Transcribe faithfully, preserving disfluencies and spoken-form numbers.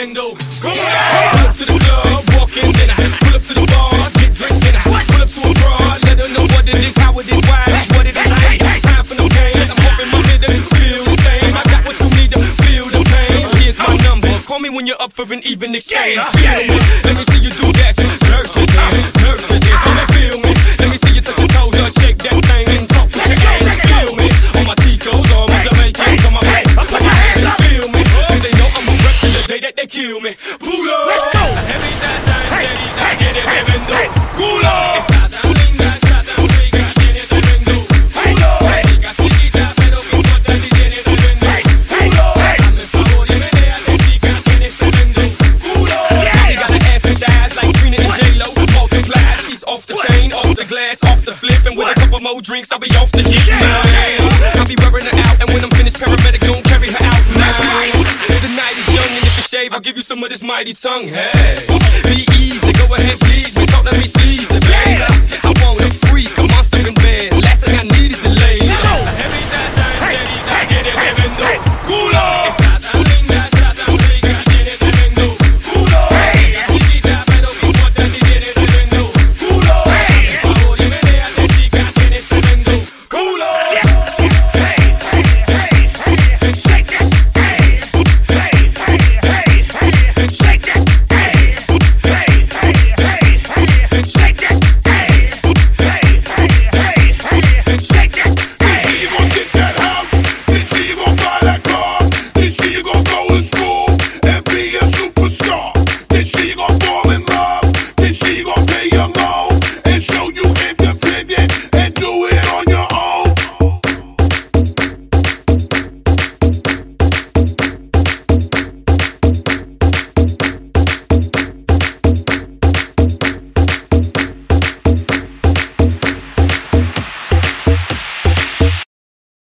tremendo. Pull up to the club, walk in, then I pull up to the bar, get drinks, then I pull up to a broad, let her know what it is, how it is, why it is, what it is. I ain't got time for no games. I'm hoping my nigga feel the same. I got what you need to feel the pain. Here's my number. Call me when you're up for an even exchange. Feel me? Let me see you do that. Nurture this, nurture this. Let me feel me. Let me see you touch your toes or shake that thing and talk to your hands. Feel me? On my Ticos, on my Jamaicans, on my legs, on my hands. Feel me? And they know I'm a rep to the day that they kill me. Pull up. Let's go. Heavy that time, daddy, that get it, heaven no. Pull up. Off the chain, off the glass, off the flip, and with a couple more drinks, I'll be off the hit. Nah, I'll be wearing her out, and when I'm finished, paramedics gon' carry her out. Nah, the night is young, and if you shave, I'll give you some of this mighty tongue. Hey, be easy, go ahead, please me, talk to me, sleazy, baby. I want a freak, a monster in bed. Last thing I need is a lady. Heavy that thing, daddy, that get it, heaven no. Cool on.